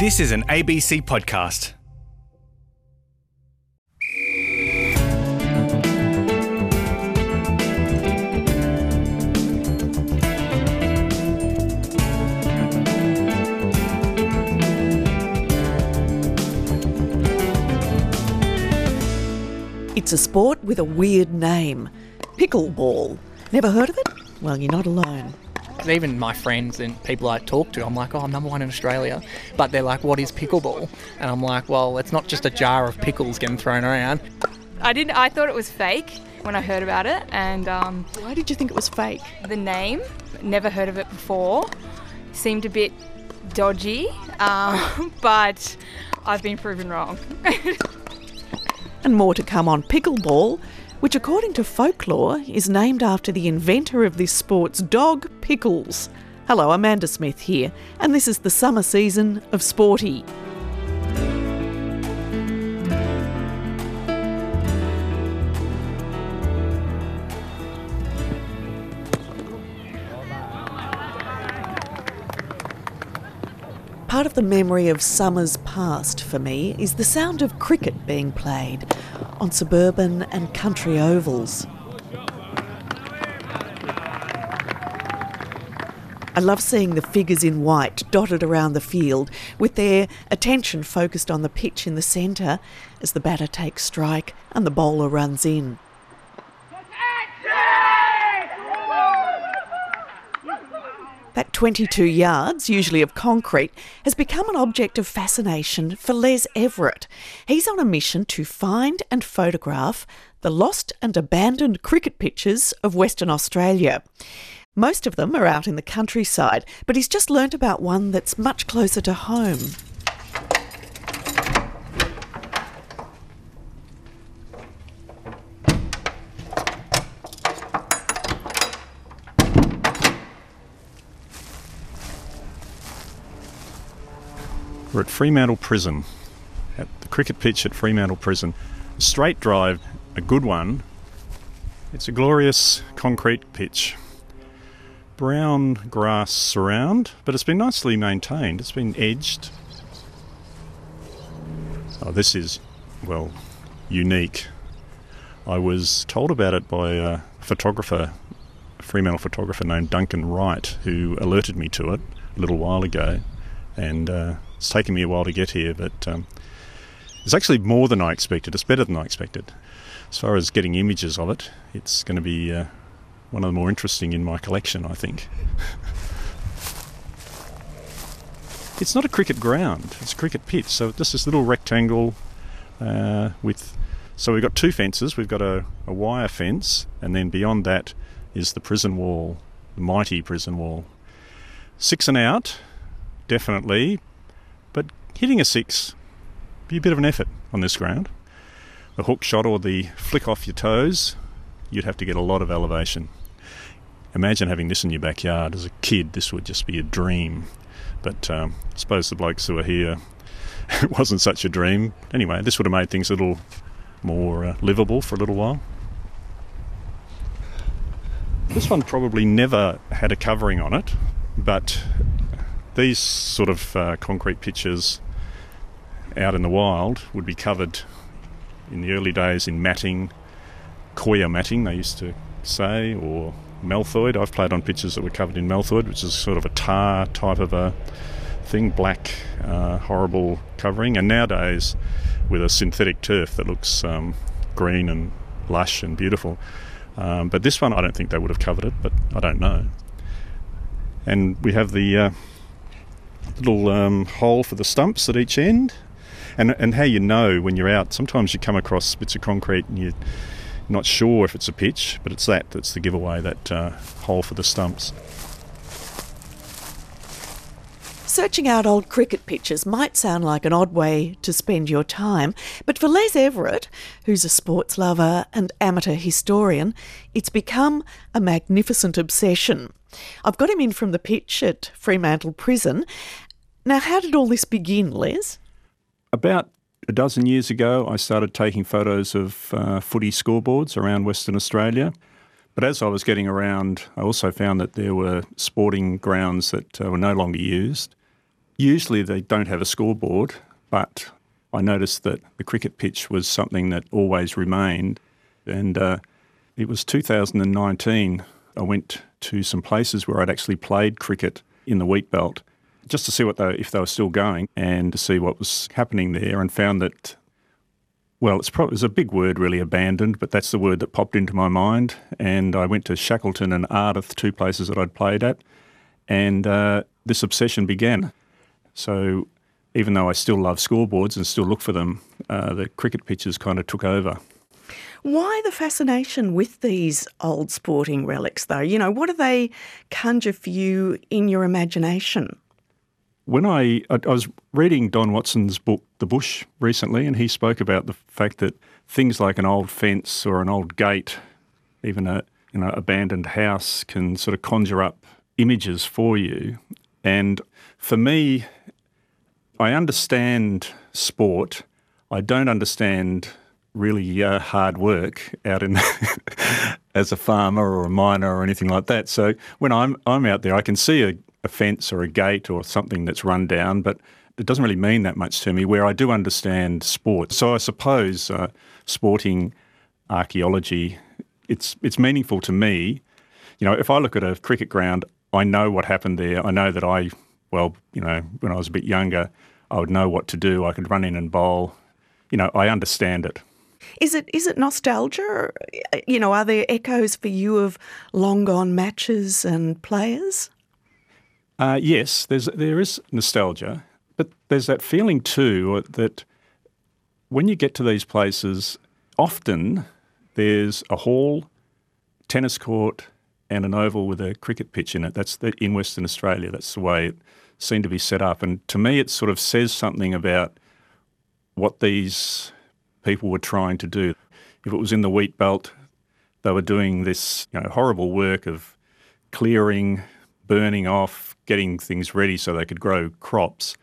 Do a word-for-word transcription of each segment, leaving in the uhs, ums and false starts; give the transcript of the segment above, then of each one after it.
This is an A B C podcast. It's a sport with a weird name. Pickleball. Never heard of it? Well, you're not alone. Even my friends and people I talk to, I'm like, oh, I'm number one in Australia. But they're like, what is pickleball? And I'm like, well, it's not just a jar of pickles getting thrown around. I didn't. I thought it was fake when I heard about it. And um, Why did you think it was fake? the name, never heard of it before, seemed a bit dodgy. Um, but I've been proven wrong. And more to come on pickleball, which according to folklore is named after the inventor of this sport's dog, Pickles. Hello, Amanda Smith here, and this is the summer season of Sporty. Part of the memory of summers past for me is the sound of cricket being played on suburban and country ovals. I love seeing the figures in white dotted around the field with their attention focused on the pitch in the centre as the batter takes strike and the bowler runs in. That twenty-two yards, usually of concrete, has become an object of fascination for Les Everett. He's on a mission to find and photograph the lost and abandoned cricket pitches of Western Australia. Most of them are out in the countryside, but he's just learnt about one that's much closer to home. We're at Fremantle Prison, at the cricket pitch at Fremantle Prison. A straight drive, a good one. It's a glorious concrete pitch. Brown grass surround, but it's been nicely maintained. It's been edged. Oh, this is, well, unique. I was told about it by a photographer, a Fremantle photographer named Duncan Wright, who alerted me to it a little while ago. And uh, it's taken me a while to get here, but um, it's actually more than I expected. It's better than I expected. As far as getting images of it, it's going to be uh, one of the more interesting in my collection, I think. It's not a cricket ground, it's a cricket pitch. So just this little rectangle uh, with... So we've got two fences. We've got a, a wire fence, and then beyond that is the prison wall, the mighty prison wall. Six and out. Definitely, but hitting a six be a bit of an effort on this ground. The hook shot or the flick off your toes, you'd have to get a lot of elevation. Imagine having this in your backyard. As a kid, this would just be a dream. But um, I suppose the blokes who are here, it wasn't such a dream. Anyway, this would have made things a little more uh, livable for a little while. This one probably never had a covering on it, but these sort of uh, concrete pitches out in the wild would be covered in the early days in matting, coir matting they used to say, or malthoid. I've played on pitches that were covered in malthoid, which is sort of a tar type of a thing, black, uh, horrible covering. And nowadays with a synthetic turf that looks um, green and lush and beautiful. Um, but this one I don't think they would have covered it, but I don't know. And we have the... Uh, little um, hole for the stumps at each end, and and how you know when you're out, sometimes you come across bits of concrete and you're not sure if it's a pitch, but it's that that's the giveaway, that uh, hole for the stumps. Searching out old cricket pitches might sound like an odd way to spend your time, but for Les Everett, who's a sports lover and amateur historian, it's become a magnificent obsession. I've got him in from the pitch at Fremantle Prison. Now, how did all this begin, Les? About a dozen years ago, I started taking photos of uh, footy scoreboards around Western Australia. But as I was getting around, I also found that there were sporting grounds that uh, were no longer used. Usually they don't have a scoreboard, but I noticed that the cricket pitch was something that always remained. And uh, it was two thousand nineteen, I went to some places where I'd actually played cricket in the Wheatbelt just to see what they, if they were still going and to see what was happening there, and found that, well, it's, probably, it's a big word really, abandoned, but that's the word that popped into my mind. And I went to Shackleton and Ardith, two places that I'd played at, and uh, this obsession began. So even though I still love scoreboards and still look for them, uh, the cricket pitches kind of took over. Why the fascination with these old sporting relics, though? You know, what do they conjure for you in your imagination? When I, I, I was reading Don Watson's book, The Bush, recently, and he spoke about the fact that things like an old fence or an old gate, even a you know abandoned house, can sort of conjure up images for you. And for me, I understand sport. I don't understand really uh, hard work out in as a farmer or a miner or anything like that. So when I'm I'm out there, I can see a, a fence or a gate or something that's run down, but it doesn't really mean that much to me, where I do understand sport. So I suppose uh, sporting archaeology, it's it's meaningful to me. You know, if I look at a cricket ground, I know what happened there. I know that I, well, you know, when I was a bit younger, I would know what to do. I could run in and bowl. You know, I understand it. Is it is it nostalgia? You know, are there echoes for you of long gone matches and players? Uh, yes, there's there is nostalgia, but there's that feeling too that when you get to these places, often there's a hall, tennis court, and an oval with a cricket pitch in it. That's the, in Western Australia. That's the way it seemed to be set up, and to me, it sort of says something about what these people were trying to do. If it was in the wheat belt, they were doing this you know, horrible work of clearing, burning off, getting things ready so they could grow crops.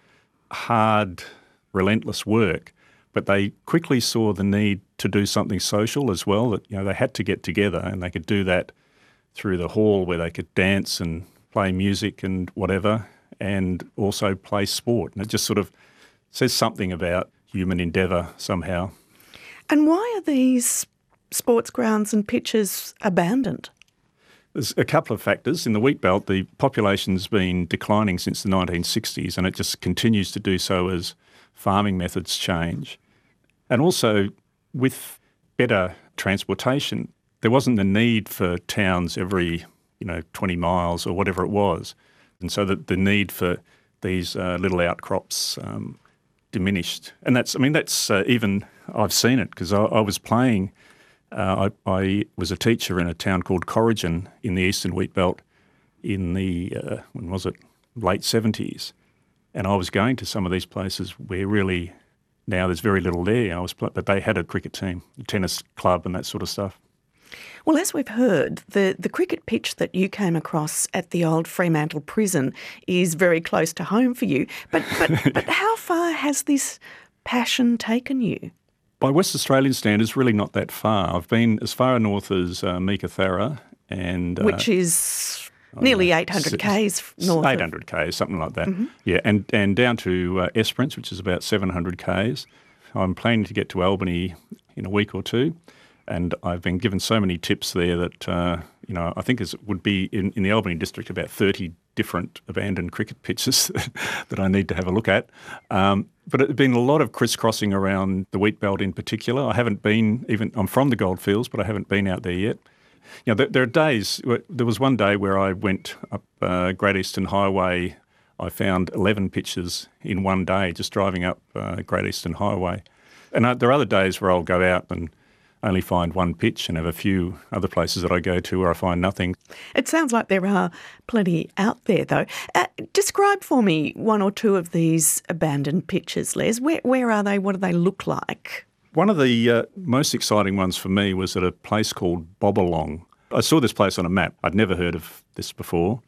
Hard, relentless work. But they quickly saw the need to do something social as well, that you know they had to get together, and they could do that through the hall where they could dance and play music and whatever, and also play sport. And it just sort of says something about human endeavour somehow. And why are these sports grounds and pitches abandoned? There's a couple of factors. In the wheat belt, the population's been declining since the nineteen sixties, and it just continues to do so as farming methods change. And also, with better transportation, there wasn't the need for towns every, you know, twenty miles or whatever it was. And so the, the need for these uh, little outcrops um, diminished. And that's, I mean, that's uh, even, I've seen it because I, I was playing, uh, I, I was a teacher in a town called Corrigan in the Eastern Wheatbelt in the, uh, when was it, late seventies. And I was going to some of these places where really now there's very little there. I was, but they had a cricket team, a tennis club and that sort of stuff. Well, as we've heard, the, the cricket pitch that you came across at the old Fremantle prison is very close to home for you. But but, but how far has this passion taken you? By West Australian standards, really not that far. I've been as far north as uh, Meekatharra and... Uh, Which is nearly eight hundred kays north eight hundred kays, something like that. Mm-hmm. Yeah, and, and down to uh, Esperance, which is about seven hundred kays. I'm planning to get to Albany in a week or two. And I've been given so many tips there that, uh, you know, I think it would be in, in the Albany district about thirty different abandoned cricket pitches that I need to have a look at. Um, but it's been a lot of crisscrossing around the wheat belt in particular. I haven't been even, I'm from the Goldfields, but I haven't been out there yet. You know, there, there are days, there was one day where I went up uh, Great Eastern Highway. I found eleven pitches in one day just driving up uh, Great Eastern Highway. And uh, there are other days where I'll go out and only find one pitch and have a few other places that I go to where I find nothing. It sounds like there are plenty out there, though. Uh, describe for me one or two of these abandoned pitches, Les. Where, where are they? What do they look like? One of the uh, most exciting ones for me was at a place called Bobalong. I saw this place on a map. I'd never heard of this before.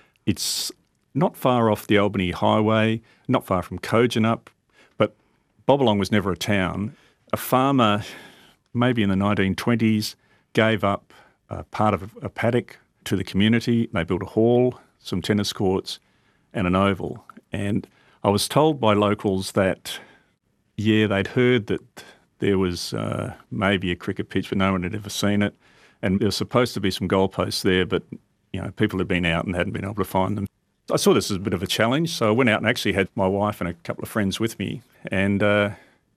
It's not far off the Albany Highway, not far from Kojonup, but Bobalong was never a town. A farmer, maybe in the nineteen twenties, gave up uh, part of a paddock to the community. They built a hall, some tennis courts and an oval. And I was told by locals that, yeah, they'd heard that there was uh, maybe a cricket pitch, but no one had ever seen it. And there was supposed to be some goalposts there, but, you know, people had been out and hadn't been able to find them. I saw this as a bit of a challenge, so I went out and actually had my wife and a couple of friends with me, and uh,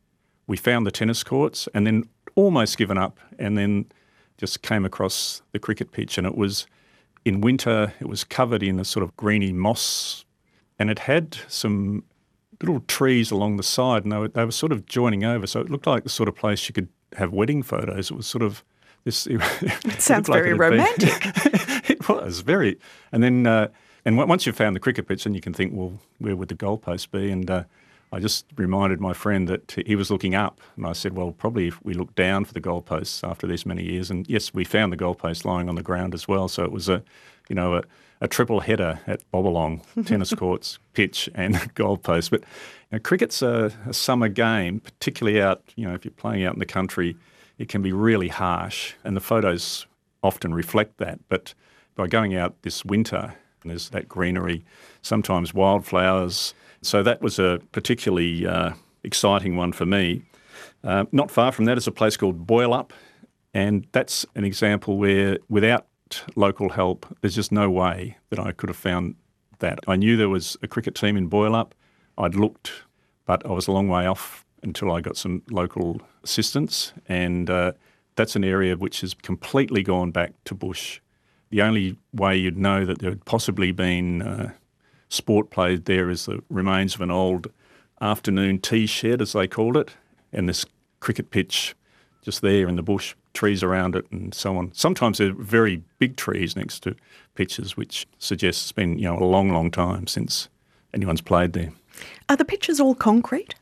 we found the tennis courts and then almost given up, and then just came across the cricket pitch, and it was in winter, it was covered in a sort of greeny moss, and it had some little trees along the side, and they were, they were sort of joining over, so it looked like the sort of place you could have wedding photos. It was sort of this... It, it sounds very like it romantic. Been, it was, very. And then... Uh, And once you've found the cricket pitch, then you can think, well, where would the goalpost be? And uh, I just reminded my friend that he was looking up. And I said, well, probably if we look down for the goalposts after this many years. And yes, we found the goalpost lying on the ground as well. So it was a, you know, a, a triple header at Bobbalong, tennis courts, pitch and goalpost. But you know, cricket's a, a summer game, particularly out, you know, if you're playing out in the country, it can be really harsh. And the photos often reflect that. But by going out this winter, and there's that greenery, sometimes wildflowers. So that was a particularly uh, exciting one for me. Uh, not far from that is a place called Boilup, and that's an example where without local help, there's just no way that I could have found that. I knew there was a cricket team in Boilup. I'd looked, but I was a long way off until I got some local assistance, and uh, that's an area which has completely gone back to bush. The only way you'd know that there had possibly been uh, sport played there is the remains of an old afternoon tea shed, as they called it, and this cricket pitch just there in the bush, trees around it and so on. Sometimes there are very big trees next to pitches, which suggests it's been, you know, a long, long time since anyone's played there. Are the pitches all concrete?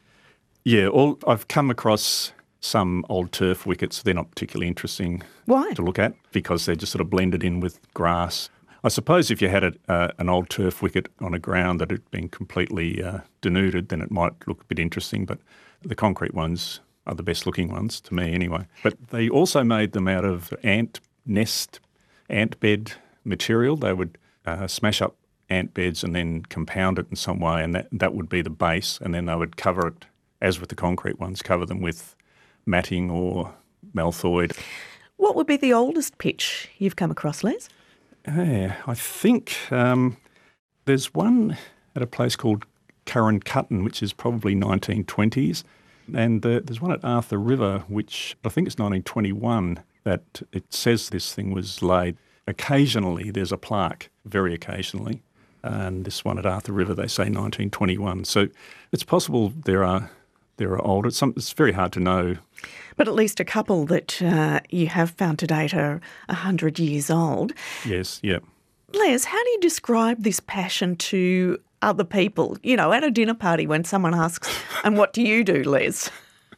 Yeah, all, I've come across some old turf wickets. They're not particularly interesting Why? to look at because they're just sort of blended in with grass. I suppose if you had a, uh, an old turf wicket on a ground that had been completely uh, denuded, then it might look a bit interesting, but the concrete ones are the best looking ones, to me anyway. But they also made them out of ant nest, ant bed material. They would uh, smash up ant beds and then compound it in some way, and that, that would be the base, and then they would cover it, as with the concrete ones, cover them with matting or malthoid. What would be the oldest pitch you've come across, Les? Yeah, I think um, there's one at a place called Curran-Cutton, which is probably nineteen twenties, and uh, there's one at Arthur River, which I think is nineteen twenty-one, that it says this thing was laid. Occasionally there's a plaque, very occasionally, and this one at Arthur River, they say nineteen twenty-one. So it's possible there are there are older. It's, some, it's very hard to know. But at least a couple that uh, you have found to date are one hundred years old. Yes, yeah. Les, how do you describe this passion to other people? You know, at a dinner party when someone asks, and what do you do, Les?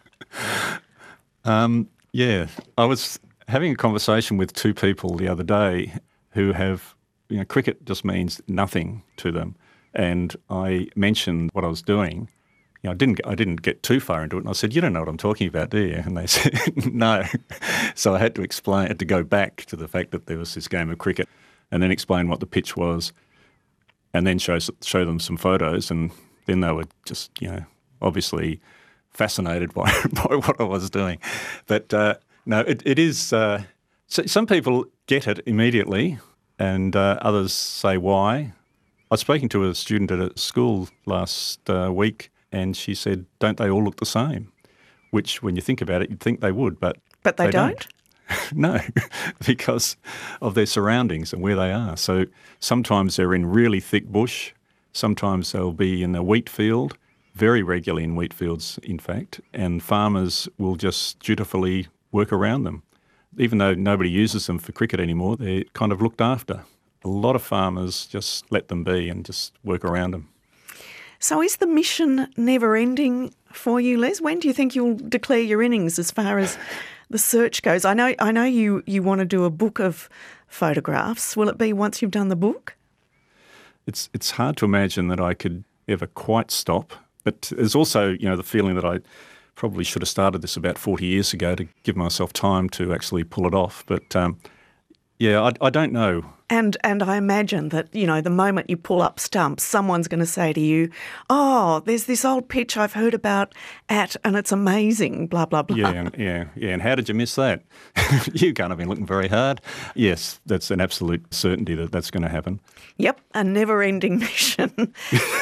Um, yeah, I was having a conversation with two people the other day who have, you know, cricket just means nothing to them. And I mentioned what I was doing. You know, I didn't. I didn't get too far into it, and I said, "You don't know what I'm talking about, do you?" And they said, "No." So I had to explain, had to go back to the fact that there was this game of cricket, and then explain what the pitch was, and then show show them some photos, and then they were just, you know, obviously fascinated by by what I was doing. But uh, no, it, it is. Uh, so some people get it immediately, and uh, others say why. I was speaking to a student at a school last uh, week. And she said, don't they all look the same? Which, when you think about it, you'd think they would, but But they, they don't? don't. No, because of their surroundings and where they are. So sometimes they're in really thick bush, sometimes they'll be in a wheat field, very regularly in wheat fields, in fact, and farmers will just dutifully work around them. Even though nobody uses them for cricket anymore, they're kind of looked after. A lot of farmers just let them be and just work around them. So is the mission never ending for you, Les? When do you think you'll declare your innings as far as the search goes? I know I know you, you want to do a book of photographs. Will it be once you've done the book? It's it's hard to imagine that I could ever quite stop. But there's also, you know, the feeling that I probably should have started this about forty years ago to give myself time to actually pull it off. But um, Yeah, I, I don't know. And and I imagine that, you know, the moment you pull up stumps, someone's going to say to you, oh, there's this old pitch I've heard about at, and it's amazing, blah, blah, blah. Yeah, and, yeah, yeah. And how did you miss that? You can't have been looking very hard. Yes, that's an absolute certainty that that's going to happen. Yep, a never-ending mission.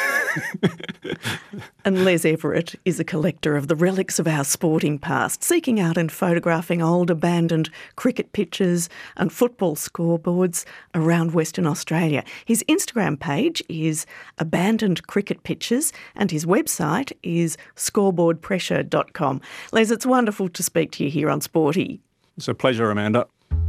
And Les Everett is a collector of the relics of our sporting past, seeking out and photographing old abandoned cricket pitches and football scoreboards around Western Australia. His Instagram page is Abandoned Cricket Pitches and his website is scoreboard pressure dot com. Les, it's wonderful to speak to you here on Sporty. It's a pleasure, Amanda.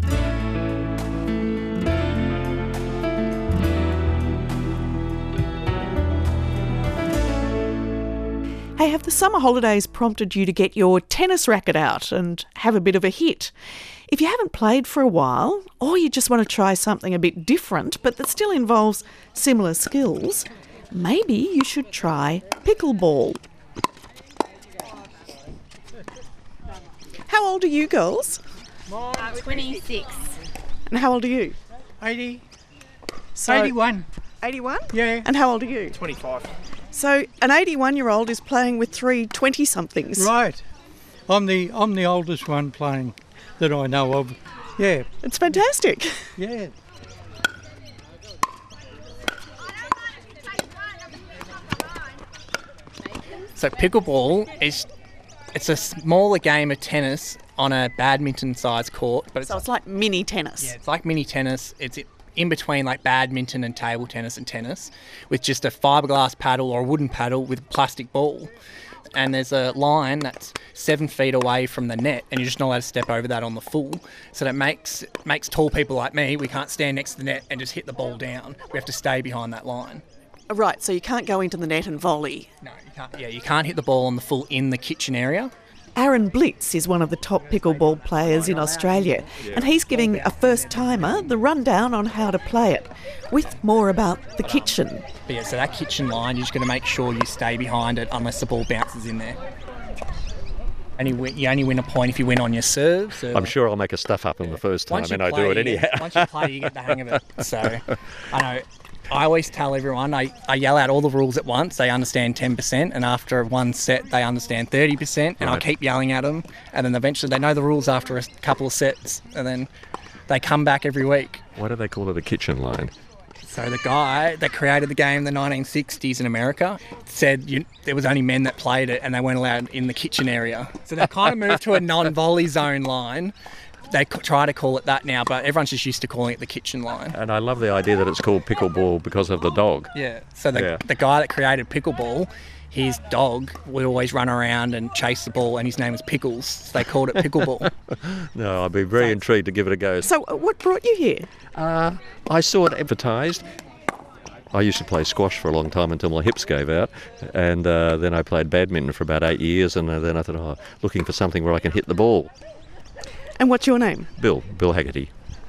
Hey, have the summer holidays prompted you to get your tennis racket out and have a bit of a hit? If you haven't played for a while, or you just want to try something a bit different but that still involves similar skills, maybe you should try pickleball. How old are you girls? I'm twenty-six. And how old are you? eighty. So, eighty-one. eighty-one? Yeah. And how old are you? twenty-five. So an eighty-one-year-old is playing with three twenty-somethings. Right. I'm the I'm the oldest one playing that I know of. Yeah. It's fantastic. Yeah. So pickleball is it's a smaller game of tennis on a badminton-sized court, but it's, So it's like mini tennis. yeah, it's like mini tennis. It's in between like badminton and table tennis and tennis, with just a fiberglass paddle or a wooden paddle with a plastic ball. And there's a line that's seven feet away from the net, and you're just not allowed to step over that on the full. So that makes makes tall people like me, we can't stand next to the net and just hit the ball down. We have to stay behind that line. Right, so you can't go into the net and volley. No, you can't. Yeah, you can't hit the ball on the full in the kitchen area. Aaron Blitz is one of the top pickleball players in Australia, and he's giving a first-timer the rundown on how to play it, with more about the kitchen. But yeah, so that kitchen line, you're just going to make sure you stay behind it unless the ball bounces in there. And you, win, you only win a point if you win on your serve. serve. I'm sure I'll make a stuff up on the first time, Once you and I play, do it you anyhow. get- Once you play, you get the hang of it. So I know. I always tell everyone, I, I yell out all the rules at once, they understand ten percent, and after one set they understand thirty percent, and Right. I'll keep yelling at them, and then eventually they know the rules after a couple of sets, and then they come back every week. Why do they call it a kitchen line? So the guy that created the game in the nineteen sixties in America said you, there was only men that played it, and they weren't allowed in the kitchen area. So they kind of moved to a non-volley zone line. They c- try to call it that now, but everyone's just used to calling it the kitchen line. And I love the idea that it's called pickleball because of the dog. Yeah. So the, Yeah. the guy that created pickleball, his dog would always run around and chase the ball, and his name was Pickles. So they called it pickleball. No, I'd be very intrigued to give it a go. So uh, what brought you here? Uh, I saw it advertised. I used to play squash for a long time until my hips gave out, and uh, then I played badminton for about eight years, and uh, then I thought, oh, looking for something where I can hit the ball. And what's your name? Bill, Bill Haggerty.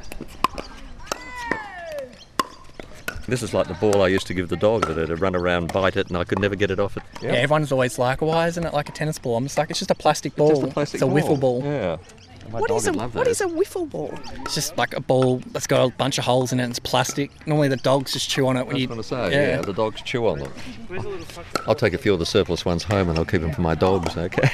This is like the ball I used to give the dog that it'd run around, bite it, and I could never get it off it. Yeah. Everyone's always like, why isn't it like a tennis ball? I'm just like, it's just a plastic ball. Just a plastic it's a wiffle ball. Yeah. My What dog is a would love what that. is a wiffle ball? It's just like a ball that's got a bunch of holes in it and it's plastic. Normally the dogs just chew on it when I was you... going to say, yeah. yeah. the dogs chew on them. I'll take a few of the surplus ones home and I'll keep them for my dogs, okay?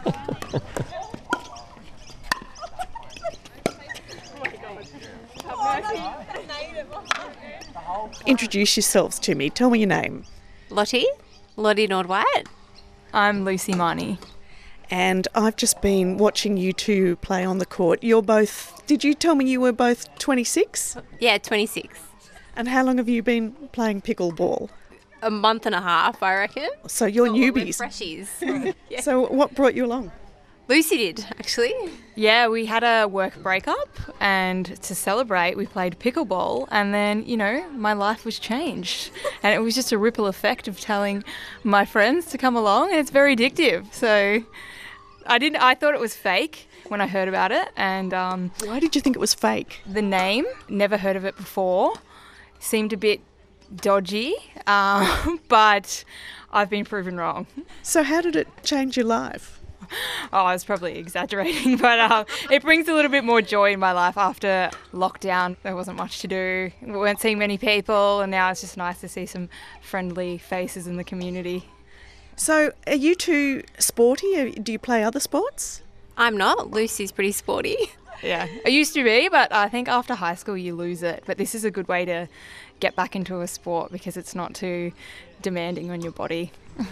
Introduce yourselves to me. Tell me your name. Lottie. Lottie Nordwhite. I'm Lucy Marnie. And I've just been watching you two play on the court. You're both... Did you tell me you were both twenty-six? Yeah, twenty-six. And how long have you been playing pickleball? A month and a half, I reckon. So you're Oh, we're newbies. freshies. Yeah. So what brought you along? Lucy did, actually. Yeah, we had a work breakup, and to celebrate, we played pickleball, and then, you know, my life was changed. And it was just a ripple effect of telling my friends to come along, and it's very addictive. So I didn't. I thought it was fake when I heard about it, and um, Why did you think it was fake? the name, never heard of it before, seemed a bit dodgy, um, but I've been proven wrong. So how did it change your life? Oh, I was probably exaggerating, but um, it brings a little bit more joy in my life after lockdown. There wasn't much to do. We weren't seeing many people, and now it's just nice to see some friendly faces in the community. So are you two sporty? Do you play other sports? I'm not. Lucy's pretty sporty. Yeah, I used to be, but I think after high school you lose it. But this is a good way to get back into a sport because it's not too demanding on your body.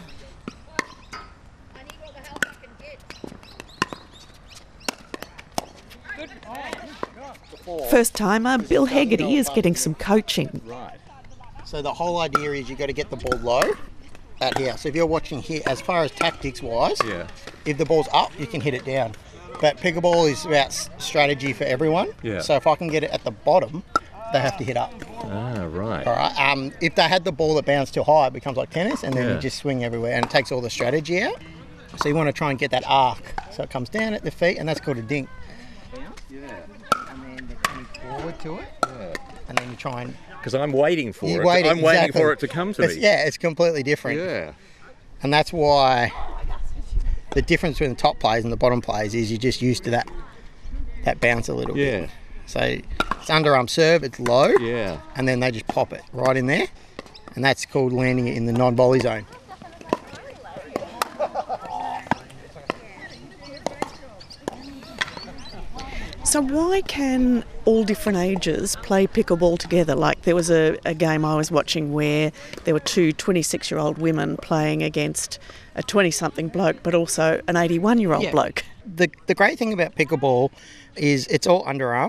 First timer Bill Hegarty is getting some coaching. Right. So the whole idea is you got to get the ball low out here. So if you're watching here, as far as tactics wise, Yeah. if the ball's up, you can hit it down. But pickleball is about s- strategy for everyone. Yeah. So if I can get it at the bottom, they have to hit up. Ah, right. All right. Um, if they had the ball that bounced too high, it becomes like tennis, and then Yeah. you just swing everywhere, and it takes all the strategy out. So you want to try and get that arc. So it comes down at the feet, and that's called a dink. Yeah. And then you're coming forward to it. Yeah. And then you try and. Because I'm waiting for You it. wait I'm waiting exactly. for it to come to It's- me. Yeah, it's completely different. Yeah. And that's why the difference between the top players and the bottom players is you're just used to that that bounce a little Yeah. bit. So it's underarm serve, it's low, Yeah. and then they just pop it right in there, and that's called landing it in the non-volley zone. So why can all different ages play pickleball together? Like there was a, a game I was watching where there were two twenty-six-year-old women playing against a twenty-something bloke, but also an eighty-one-year-old Yeah. bloke. The, the great thing about pickleball is it's all underarm,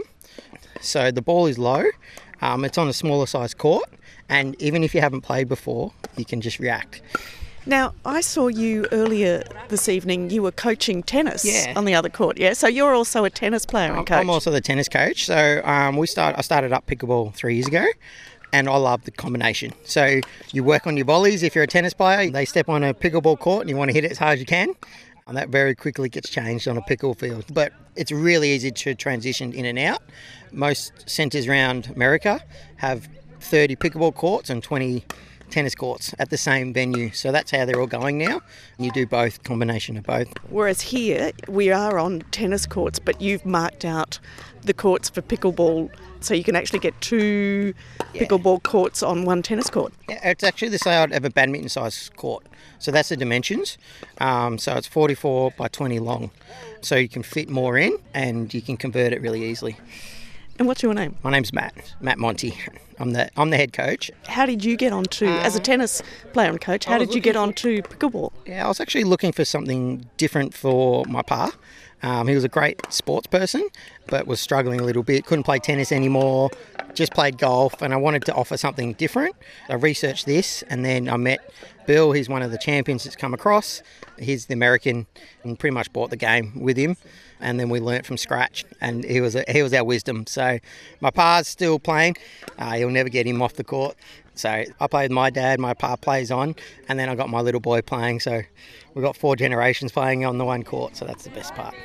so the ball is low, um, it's on a smaller size court, and even if you haven't played before, you can just react. Now, I saw you earlier this evening, you were coaching tennis Yeah. on the other court, yeah? So you're also a tennis player and I'm, coach. I'm also the tennis coach. So um, we start. I started up pickleball three years ago, and I love the combination. So you work on your volleys. If you're a tennis player, they step on a pickleball court and you want to hit it as hard as you can, and that very quickly gets changed on a pickle field. But it's really easy to transition in and out. Most centres around America have thirty pickleball courts and twenty tennis courts at the same venue. So that's how they're all going now. You do both, combination of both. Whereas here, we are on tennis courts, but you've marked out the courts for pickleball, so you can actually get two pickleball courts on one tennis court. Yeah, it's actually the size of a badminton size court. So that's the dimensions. Um, so it's forty-four by twenty long. So you can fit more in and you can convert it really easily. And what's your name? My name's Matt, Matt Monty. I'm the I'm the head coach. How did you get onto, as a tennis player and coach, how I was did you get looking onto pickleball? Yeah, I was actually looking for something different for my pa. Um, he was a great sports person, but was struggling a little bit. Couldn't play tennis anymore. Just played golf, and I wanted to offer something different. I researched this, and then I met Bill. He's one of the champions that's come across. He's the American, and pretty much bought the game with him. And then we learnt from scratch, and he was a, he was our wisdom. So my pa's still playing. Uh, he'll never get him off the court. So I play with my dad, my pa plays on, and then I got my little boy playing. So we've got four generations playing on the one court, so that's the best part.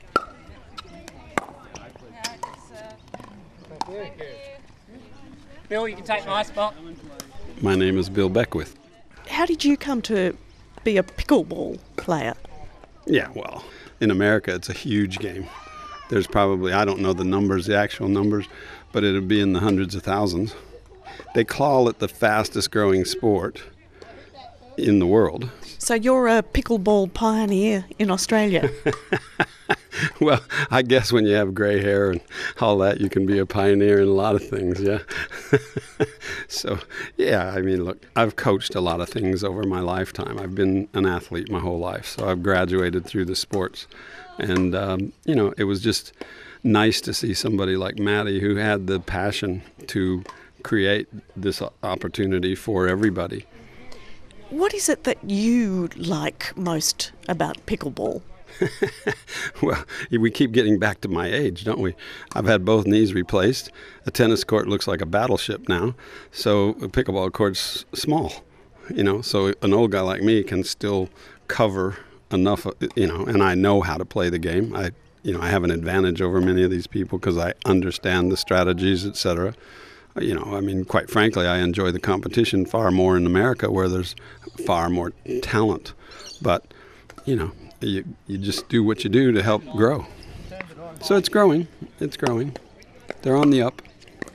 Bill, you can take my spot. My name is Bill Beckwith. How did you come to be a pickleball player? Yeah, well, in America, it's a huge game. There's probably, I don't know the numbers, the actual numbers, but it'll be in the hundreds of thousands. They call it the fastest growing sport in the world. So you're a pickleball pioneer in Australia. Well, I guess when you have gray hair and all that, you can be a pioneer in a lot of things, yeah. So, yeah, I mean, look, I've coached a lot of things over my lifetime. I've been an athlete my whole life, so I've graduated through the sports. And, um, you know, it was just nice to see somebody like Maddie who had the passion to create this opportunity for everybody. What is it that you like most about pickleball? Well, we keep getting back to my age, don't we? I've had both knees replaced. A tennis court looks like a battleship now, so a pickleball court's small, you know, so an old guy like me can still cover enough, you know, and I know how to play the game. I, you know, I have an advantage over many of these people because I understand the strategies, et cetera. You know, I mean, quite frankly, I enjoy the competition far more in America where there's far more talent. But, you know, you, you just do what you do to help grow. So it's growing. It's growing. They're on the up.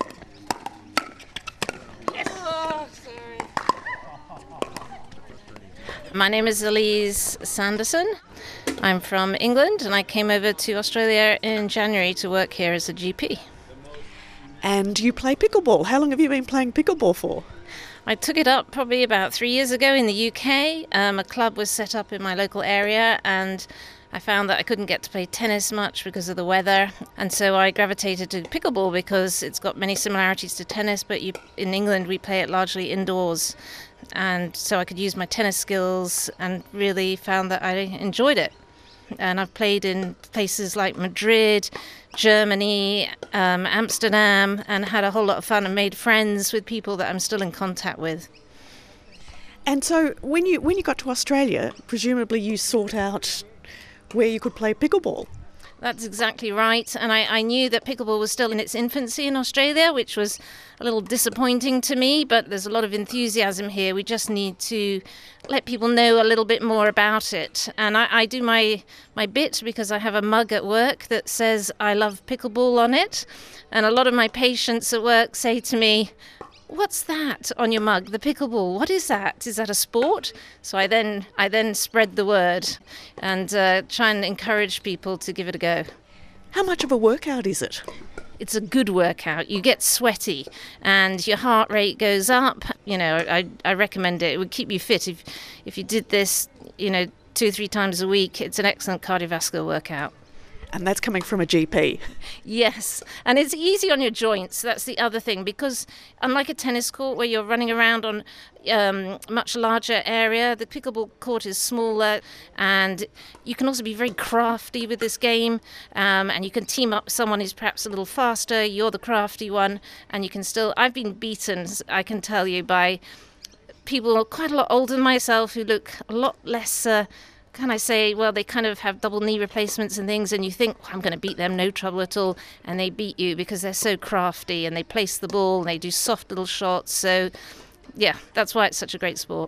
My name is Elise Sanderson. I'm from England and I came over to Australia in January to work here as a G P. And you play pickleball. How long have you been playing pickleball for? I took it up probably about three years ago in the U K. Um, a club was set up in my local area and I found that I couldn't get to play tennis much because of the weather, and so I gravitated to pickleball because it's got many similarities to tennis, but you, in England we play it largely indoors, and so I could use my tennis skills and really found that I enjoyed it. And I've played in places like Madrid, Germany, um, Amsterdam, and had a whole lot of fun and made friends with people that I'm still in contact with. And so when you when you got to Australia, presumably you sought out where you could play pickleball. That's exactly right. And I, I knew that pickleball was still in its infancy in Australia, which was a little disappointing to me, but there's a lot of enthusiasm here. We just need to let people know a little bit more about it. And I, I do my, my bit because I have a mug at work that says I love pickleball on it. And a lot of my patients at work say to me, "What's that on your mug, the pickleball? What is that? Is that a sport?" So I then I then spread the word and uh, try and encourage people to give it a go. How much of a workout is it? It's a good workout. You get sweaty and your heart rate goes up. You know, I, I recommend it. It would keep you fit. If, if you did this, you know, two or three times a week, it's an excellent cardiovascular workout. And that's coming from a G P. Yes, and it's easy on your joints. That's the other thing, because unlike a tennis court where you're running around on um, much larger area, the pickleball court is smaller, and you can also be very crafty with this game, um, and you can team up someone who's perhaps a little faster, you're the crafty one, and you can still... I've been beaten, I can tell you, by people quite a lot older than myself who look a lot less... Uh, Can I say, well, they kind of have double knee replacements and things, and you think, well, I'm going to beat them, no trouble at all, and they beat you because they're so crafty and they place the ball and they do soft little shots. So, yeah, that's why it's such a great sport.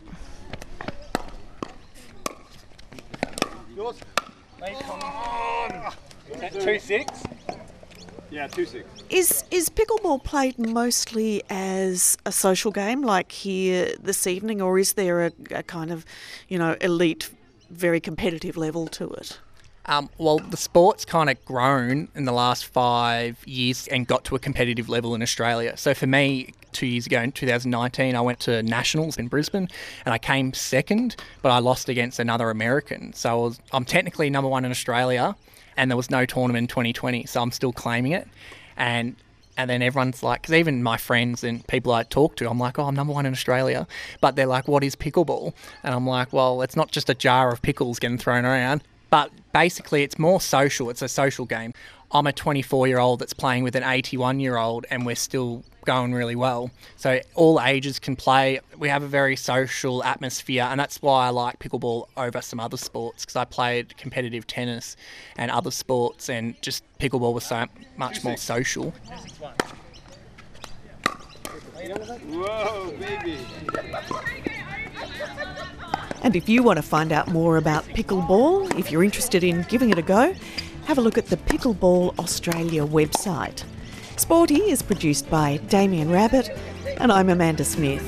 Yours. Come on. two six? Yeah, two six. Is is pickleball played mostly as a social game, like here this evening, or is there a, a kind of, you know, elite, very competitive level to it? Um, well, the sport's kind of grown in the last five years and got to a competitive level in Australia. So for me, two years ago in two thousand nineteen, I went to Nationals in Brisbane and I came second, but I lost against another American. So I was, I'm technically number one in Australia, and there was no tournament in twenty twenty, so I'm still claiming it. And And then everyone's like, because even my friends and people I talk to, I'm like, oh, I'm number one in Australia. But they're like, what is pickleball? And I'm like, well, it's not just a jar of pickles getting thrown around. But basically, it's more social. It's a social game. I'm a twenty-four-year-old that's playing with an eighty-one-year-old, and we're still going really well. So all ages can play. We have a very social atmosphere, and that's why I like pickleball over some other sports, because I played competitive tennis and other sports, and just pickleball was so much more social. Whoa, baby. And if you want to find out more about pickleball, if you're interested in giving it a go, have a look at the Pickleball Australia website. Sporty is produced by Damien Rabbit, and I'm Amanda Smith.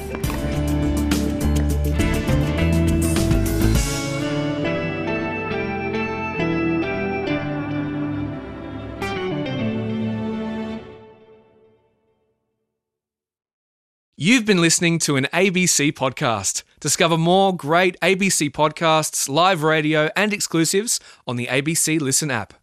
You've been listening to an A B C podcast. Discover more great A B C podcasts, live radio and exclusives on the A B C Listen app.